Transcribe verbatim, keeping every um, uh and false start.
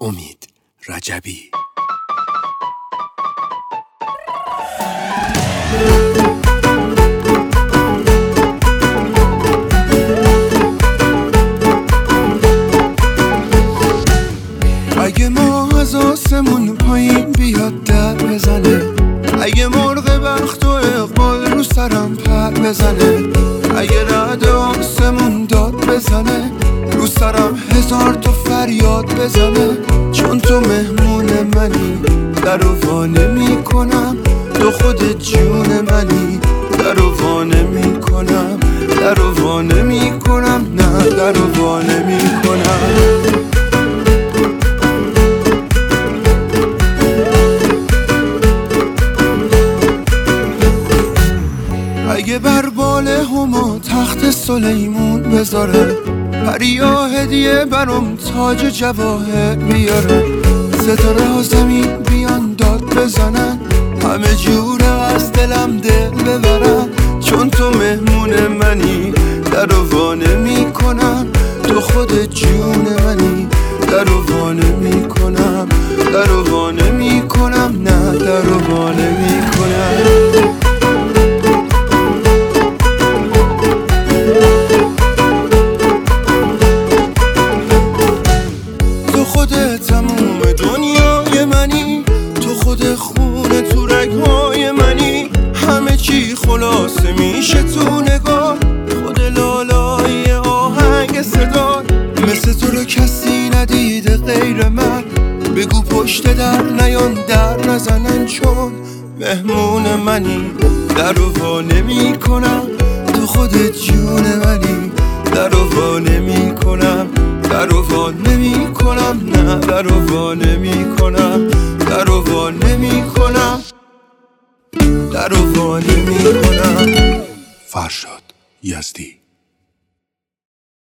امید رجبی. اگه ما از آسمون پایین بیاد در بزنه، اگه مرغ بخت و اقبال رو سرم پر بزنه، اگه رعد آسمون داد بزنه، رو سرم هزار تا فریاد بزنه، چون تو مهمون منی درو وا نمی‌کنم، تو خود جون منی درو وا نمی‌کنم، درو وا نمی‌کنم، نه درو وا نمی‌کنم. اگه بر بال هما تخت سلیمون بذاره، پریا هدیه برام تاج جواهر بیاره، ستاره ها زمین بیان داد بزنن، همه جوره از دلم دل ببرن، چون تو مهمون منی درو وا نمی‌کنم، تو خود جون منی درو وا نمی‌کنم، درو وا نمی‌کنم، نه درو وا نمی‌کنم. تموم دنیای منی، تو خود خونه تو رگهای منی، همه چی خلاصه میشه تو نگاه، خود لالای آهنگ صدا، مثل تو رو کسی ندیده غیر من، بگو پشت در نیان در نزنن، چون مهمون منی درو وا نمی‌کنم، تو خود جون منی درو وا نمی‌کنم، درو وا نمی‌کنم، نه درو وا نمی‌کنم، درو وا نمی‌کنم، درو وا نمی‌کنم. فرشاد یزدی.